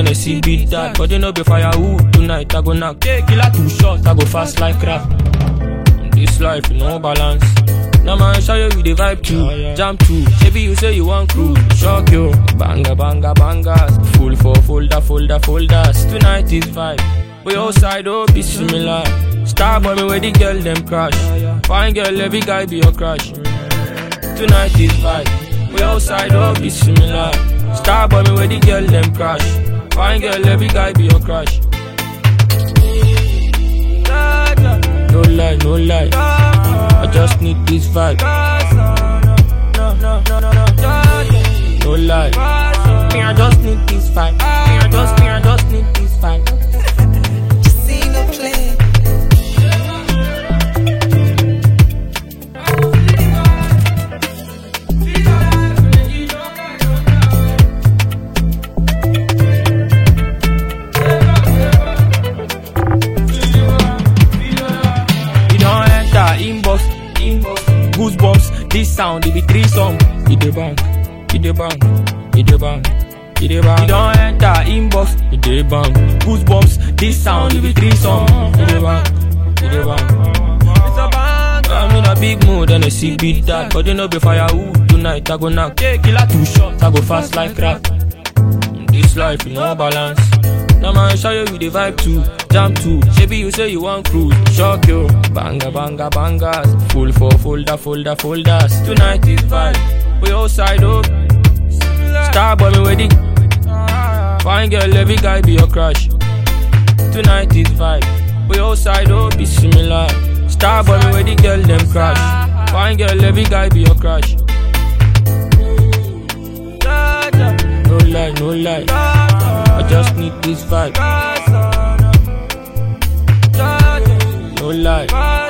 then they see beat that. But they know be firewood tonight. I go knock. Killer 2 shots, I go fast like crap. This life, no balance. Now man, show you the vibe too. Jump too. Maybe you say you want crew. Shock you. Banga, banga, bangas. Full for folders. Tonight is vibe. We outside, oh, be similar. Star boy, me where the girl them crash. Fine girl, every guy be your crush. Tonight is vibe. We outside, oh, be similar. Star boy, me where the girl them crash. Fine girl, every guy be your crush. No lie, no lie. I just need this vibe. No lie. Me, I just need this vibe. Me, I just need this vibe. Just see no play. Goosebumps, this sound, it be 3 songs. It the bang, it the bang, it the bang, it the bang. You don't enter inbox, it the bang. Goosebumps, this sound, it be 3 songs. It the bang, it the bang. It's a bang. I'm in a big mood and a sick beat that. But you know be firewood tonight, I go knock. Killer 2 shots, I go fast like crap. This life, no balance. Now man, show you the vibe too. Jump too. Maybe you say you want cruise. Shock you. Banga, banga, bangas. Full for folders. Tonight is vibe. We outside, oh. Star boy, me wedding. Fine girl, every guy be your crush. Tonight is vibe. We outside, oh, be similar. Star boy, me wedding, girl, them crush. Fine girl, every guy be your crush. No lie, no lie. I just need this vibe. No lie.